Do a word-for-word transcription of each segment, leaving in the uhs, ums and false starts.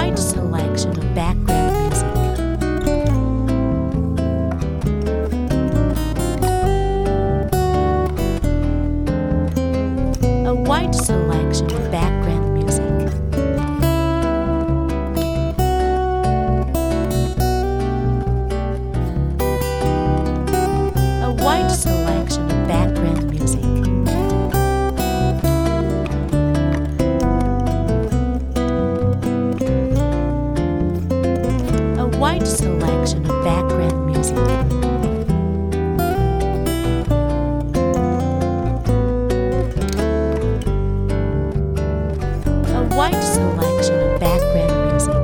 wide selection of background music. A wide selection of background music. A wide selection of background music. A wide selection of background music. A wide selection of background music.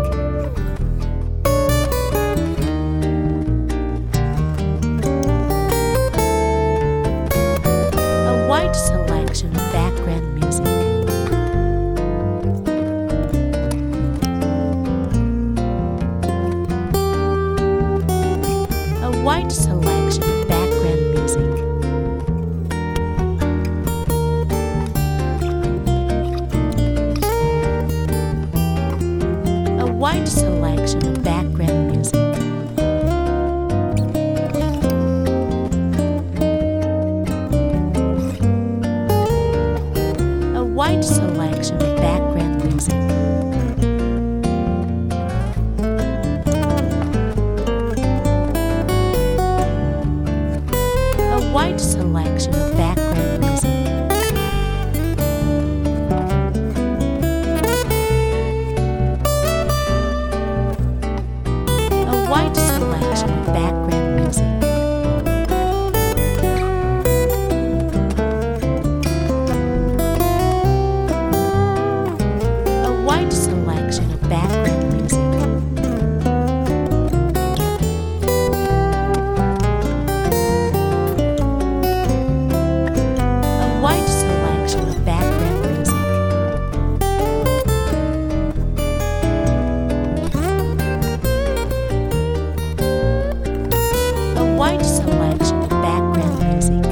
A wide selection of background music. A wide selection of background music. A wide selection of background music. A wide selection of background music. A wide selection of background music. A wide selection of background music. A wide selection of background music. A wide selection of background music. A wide selection of background music.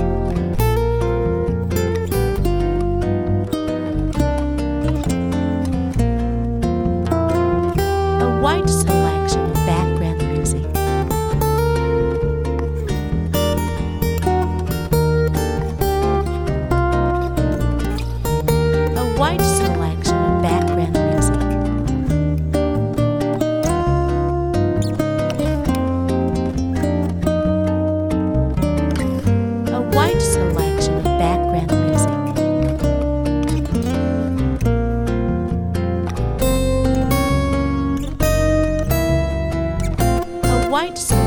A wide selection of background music. A wide selection of background music. A wide selection of background music. A wide selection